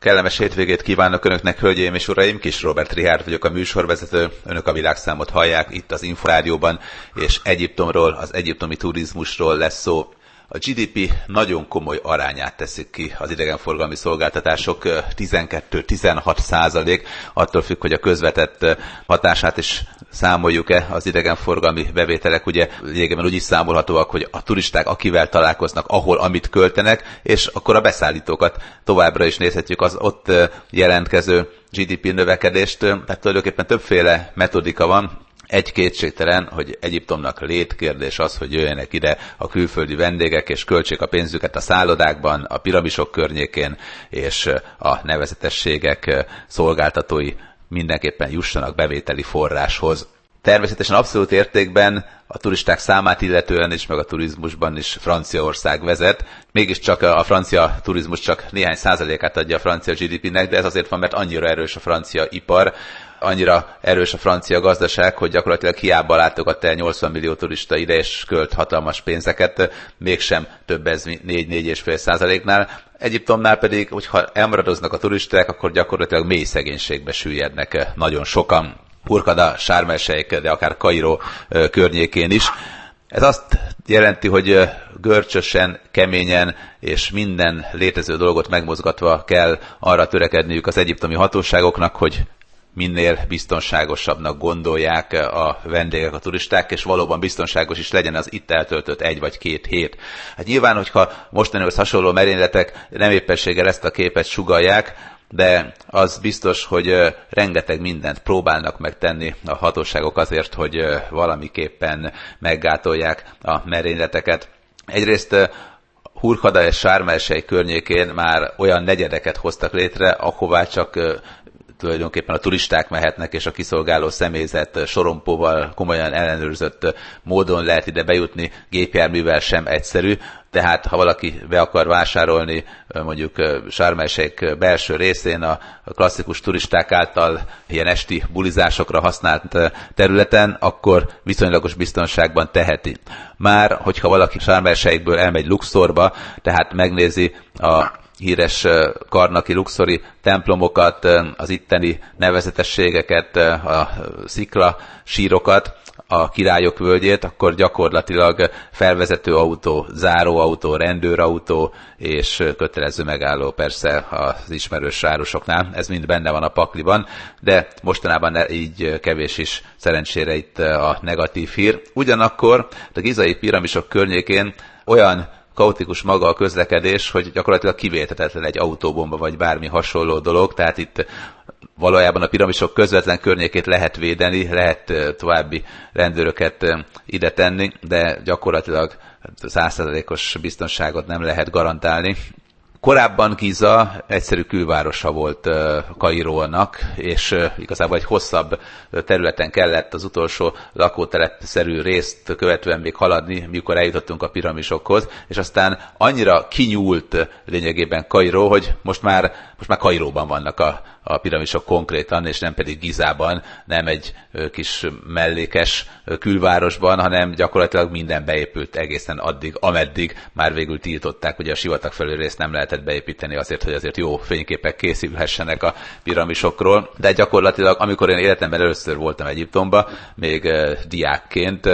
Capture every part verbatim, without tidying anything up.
Kellemes hétvégét kívánok Önöknek, hölgyeim és uraim! Kis Róbert Richárd vagyok, a műsorvezető. Önök a világszámot hallják itt az Inforádióban, és Egyiptomról, az egyiptomi turizmusról lesz szó. A gé dé pé nagyon komoly arányát teszik ki az idegenforgalmi szolgáltatások, tizenkettő-tizenhat százalék, attól függ, hogy a közvetett hatását is számoljuk-e az idegenforgalmi bevételek, ugye lényegében úgy is számolhatóak, hogy a turisták akivel találkoznak, ahol amit költenek, és akkor a beszállítókat továbbra is nézhetjük az ott jelentkező gé dé pé növekedést, tehát tulajdonképpen többféle metodika van. Egy kétségtelen, hogy Egyiptomnak létkérdés az, hogy jöjjenek ide a külföldi vendégek, és költsék a pénzüket a szállodákban, a piramisok környékén, és a nevezetességek szolgáltatói mindenképpen jussanak bevételi forráshoz. Természetesen abszolút értékben a turisták számát illetően is, meg a turizmusban is Franciaország vezet. Mégiscsak a francia turizmus csak néhány százalékát adja a francia gé dé pének, de ez azért van, mert annyira erős a francia ipar, annyira erős a francia gazdaság, hogy gyakorlatilag hiába látogat el nyolcvan millió turista ide, és költ hatalmas pénzeket, mégsem több ez négy-négy egész öt százaléknál. Egyiptomnál pedig, hogyha elmaradoznak a turisták, akkor gyakorlatilag mély szegénységbe süllyednek nagyon sokan. Hurghada, Sharm el-Sheikh, de akár Kairó környékén is. Ez azt jelenti, hogy görcsösen, keményen és minden létező dolgot megmozgatva kell arra törekedniük az egyiptomi hatóságoknak, hogy minél biztonságosabbnak gondolják a vendégek, a turisták, és valóban biztonságos is legyen az itt eltöltött egy vagy két hét. Hát nyilván, hogyha mostanihoz hasonló merényletek nem éppenséggel ezt a képet sugallják, de az biztos, hogy rengeteg mindent próbálnak megtenni a hatóságok azért, hogy valamiképpen meggátolják a merényleteket. Egyrészt Hurghada és Sharm el-Sheikh környékén már olyan negyedeket hoztak létre, ahová csak tulajdonképpen a turisták mehetnek, és a kiszolgáló személyzet sorompóval komolyan ellenőrzött módon lehet ide bejutni, gépjárművel sem egyszerű. Tehát ha valaki be akar vásárolni mondjuk Sharm el-Sheikh belső részén a klasszikus turisták által ilyen esti bulizásokra használt területen, akkor viszonylagos biztonságban teheti. Már hogyha valaki Sharm el-Sheikhből elmegy Luxorba, tehát megnézi a híres karnaki luxori templomokat, az itteni nevezetességeket, a szikla sírokat, a Királyok völgyét, akkor gyakorlatilag felvezető autó, záróautó, rendőrautó és kötelező megálló persze az ismerős árusoknál. Ez mind benne van a pakliban, de mostanában így kevés is szerencsére itt a negatív hír. Ugyanakkor a gizai piramisok környékén olyan kaotikus maga a közlekedés, hogy gyakorlatilag kivéthetetlen egy autóbomba vagy bármi hasonló dolog, tehát itt valójában a piramisok közvetlen környékét lehet védeni, lehet további rendőröket ide tenni, de gyakorlatilag száz százalékos biztonságot nem lehet garantálni. Korábban Giza egyszerű külvárosa volt Kairónak, és igazából egy hosszabb területen kellett az utolsó lakótelepszerű részt követően még haladni, mikor eljutottunk a piramisokhoz, és aztán annyira kinyúlt lényegében Kairó, hogy most már, most már Kairóban vannak a, a piramisok konkrétan, és nem pedig Gizában, nem egy kis mellékes külvárosban, hanem gyakorlatilag minden beépült egészen addig, ameddig már végül tiltották, ugye a sivatag felül részt nem lehetett beépíteni azért, hogy azért jó fényképek készülhessenek a piramisokról, de gyakorlatilag, amikor én életemben először voltam Egyiptomba, még diákként,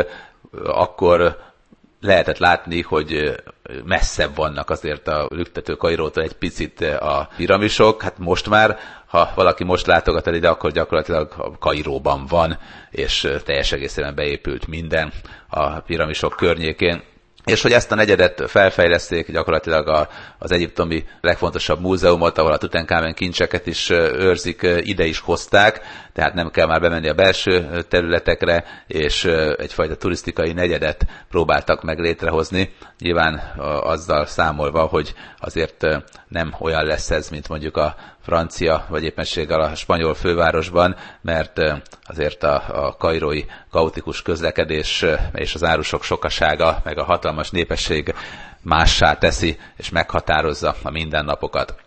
akkor lehetett látni, hogy messzebb vannak azért a lüktető Kairótól egy picit a piramisok. Hát most már, ha valaki most látogat el ide, akkor gyakorlatilag Kairóban van, és teljes egészében beépült minden a piramisok környékén. És hogy ezt a negyedet felfejleszték, gyakorlatilag a, az egyiptomi legfontosabb múzeumot, ahol a Tutankamen kincseket is őrzik, ide is hozták, tehát nem kell már bemenni a belső területekre, és egyfajta turisztikai negyedet próbáltak meg létrehozni, nyilván azzal számolva, hogy azért nem olyan lesz ez, mint mondjuk a francia, vagy éppenséggel a spanyol fővárosban, mert azért a, a kairói kaotikus közlekedés és az árusok sokasága, meg a hatalmas népesség mássá teszi, és meghatározza a mindennapokat.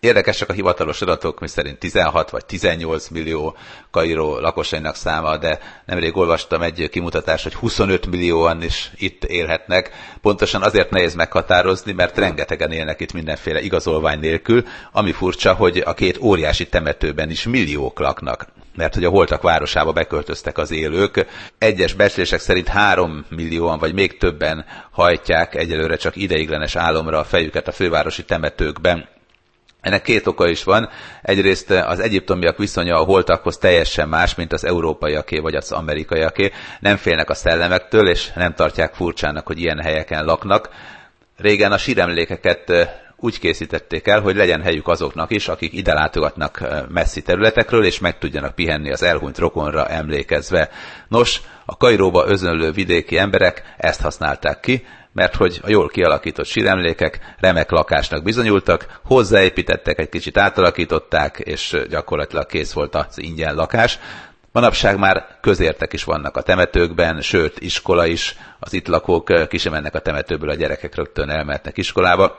Érdekesek a hivatalos adatok, miszerint tizenhat vagy tizennyolc millió Kairó lakosainak száma, de nemrég olvastam egy kimutatást, hogy huszonöt millióan is itt élhetnek. Pontosan azért nehéz meghatározni, mert rengetegen élnek itt mindenféle igazolvány nélkül, ami furcsa, hogy a két óriási temetőben is milliók laknak, mert hogy a holtak városába beköltöztek az élők. Egyes becslések szerint három millióan vagy még többen hajtják egyelőre csak ideiglenes álomra a fejüket a fővárosi temetőkben. Ennek két oka is van. Egyrészt az egyiptomiak viszonya a holtakhoz teljesen más, mint az európaiaké vagy az amerikaiaké. Nem félnek a szellemektől, és nem tartják furcsának, hogy ilyen helyeken laknak. Régen a síremlékeket úgy készítették el, hogy legyen helyük azoknak is, akik ide látogatnak messzi területekről, és meg tudjanak pihenni az elhunyt rokonra emlékezve. Nos, a Kairóba özönlő vidéki emberek ezt használták ki, mert hogy a jól kialakított síremlékek remek lakásnak bizonyultak, hozzáépítettek, egy kicsit átalakították, és gyakorlatilag kész volt az ingyen lakás. Manapság már közértek is vannak a temetőkben, sőt, iskola is, az itt lakók ki sem mennek a temetőből, a gyerekek rögtön elmehetnek iskolába.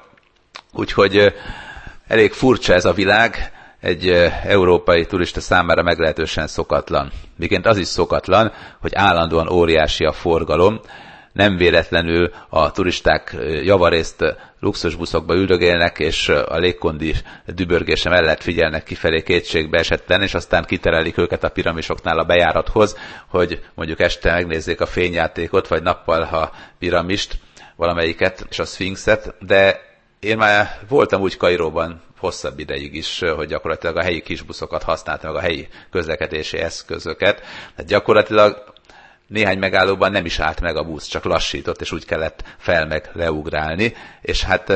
Úgyhogy elég furcsa ez a világ, egy európai turista számára meglehetősen szokatlan. Miként az is szokatlan, hogy állandóan óriási a forgalom, nem véletlenül a turisták javarészt luxusbuszokba üldögélnek, és a légkondi dübörgése mellett figyelnek kifelé kétségbe esetten, és aztán kiterelik őket a piramisoknál a bejárathoz, hogy mondjuk este megnézzék a fényjátékot, vagy nappal a piramist, valamelyiket, és a szfinxet, de én már voltam úgy Kairóban hosszabb ideig is, hogy gyakorlatilag a helyi kisbuszokat használtam, meg a helyi közlekedési eszközöket. Tehát gyakorlatilag néhány megállóban nem is állt meg a busz, csak lassított, és úgy kellett fel meg leugrálni. És hát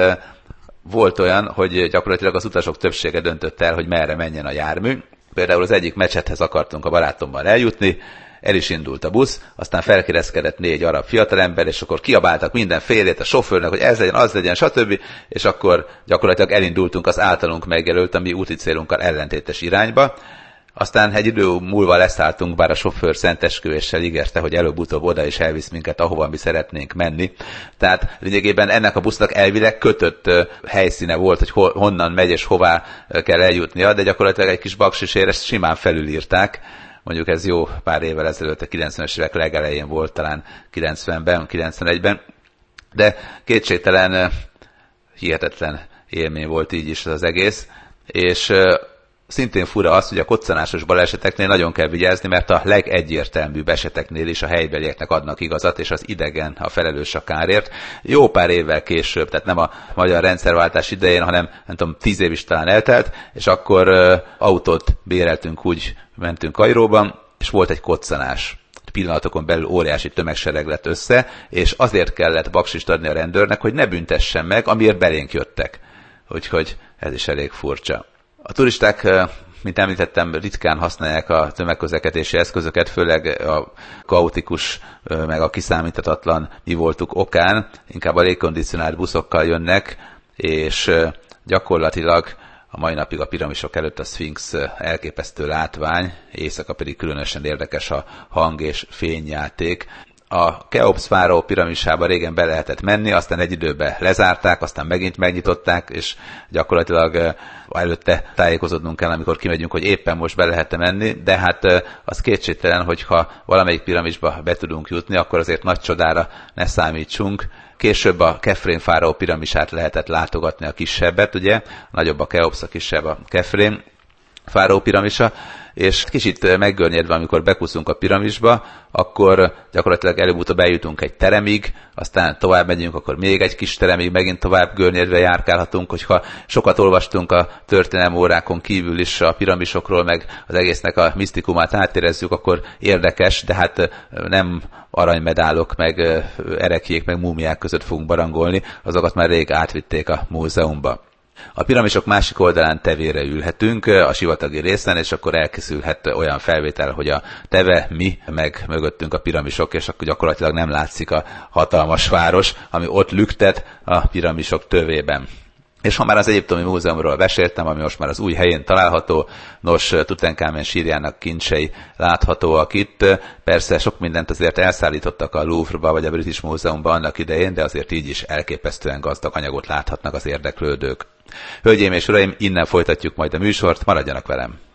volt olyan, hogy gyakorlatilag az utasok többsége döntött el, hogy merre menjen a jármű. Például az egyik mecsethez akartunk a barátommal eljutni, el is indult a busz, aztán felkereszkedett négy arab fiatalember, és akkor kiabáltak mindenfélét a sofőrnek, hogy ez legyen, az legyen, stb. És akkor gyakorlatilag elindultunk az általunk megjelölt, a mi úti célunkkal ellentétes irányba. Aztán egy idő múlva leszálltunk, bár a sofőr szentesküvéssel ígérte, hogy előbb-utóbb oda is elvisz minket, ahova mi szeretnénk menni. Tehát lényegében ennek a busznak elvileg kötött helyszíne volt, hogy honnan megy és hová kell eljutnia, de gyakorlatilag egy kis baksisért ezt simán felülírták. Mondjuk ez jó pár évvel ezelőtt, a kilencvenes évek legelején volt, talán kilencvenben, kilencvenegyben. De kétségtelen hihetetlen élmény volt így is az egész, és szintén fura az, hogy a koccanásos baleseteknél nagyon kell vigyázni, mert a legegyértelműbb eseteknél is a helybelieknek adnak igazat, és az idegen a felelős a kárért. Jó pár évvel később, tehát nem a magyar rendszerváltás idején, hanem nem tudom, tíz év is talán eltelt, és akkor uh, autót béreltünk, úgy mentünk Kairóban, és volt egy koccanás. Pillanatokon belül óriási tömegsereg lett össze, és azért kellett baksist adni a rendőrnek, hogy ne büntessen meg, amiért belénk jöttek. Úgyhogy ez is elég furcsa. A turisták, mint említettem, ritkán használják a tömegközlekedési eszközöket, főleg a kaotikus, meg a kiszámíthatatlan mi voltuk okán, inkább a légkondicionált buszokkal jönnek, és gyakorlatilag a mai napig a piramisok előtt a Szfinx elképesztő látvány, éjszaka pedig különösen érdekes a hang és fényjáték. A Keops fáraó piramisába régen be lehetett menni, aztán egy időben lezárták, aztán megint megnyitották, és gyakorlatilag előtte tájékozódnunk kell, amikor kimegyünk, hogy éppen most be lehet menni, de hát az kétségtelen, hogyha valamelyik piramisba be tudunk jutni, akkor azért nagy csodára ne számítsunk. Később a Kefrén fáraó piramisát lehetett látogatni, a kisebbet, ugye, a nagyobb a Keops, a kisebb a Kefrén fáraó piramisa, és kicsit meggörnyedve, amikor bekuszunk a piramisba, akkor gyakorlatilag előbb-utóbb eljutunk egy teremig, aztán tovább megyünk, akkor még egy kis teremig, megint tovább görnyedve járkálhatunk, hogyha sokat olvastunk a történelmi órákon kívül is a piramisokról, meg az egésznek a misztikumát átérezzük, akkor érdekes, de hát nem aranymedálok, meg ereklyék, meg múmiák között fogunk barangolni, azokat már rég átvitték a múzeumba. A piramisok másik oldalán tevére ülhetünk, a sivatagi részen, és akkor elkészülhet olyan felvétel, hogy a teve, mi, meg mögöttünk a piramisok, és akkor gyakorlatilag nem látszik a hatalmas város, ami ott lüktet a piramisok tövében. És ha már az Egyiptomi Múzeumról beszéltem, ami most már az új helyén található, nos, Tutankámen sírjának kincsei láthatóak itt. Persze sok mindent azért elszállítottak a Louvre-ba vagy a British Múzeumban annak idején, de azért így is elképesztően gazdag anyagot láthatnak az érdeklődők. Hölgyeim és uraim, innen folytatjuk majd a műsort, maradjanak velem!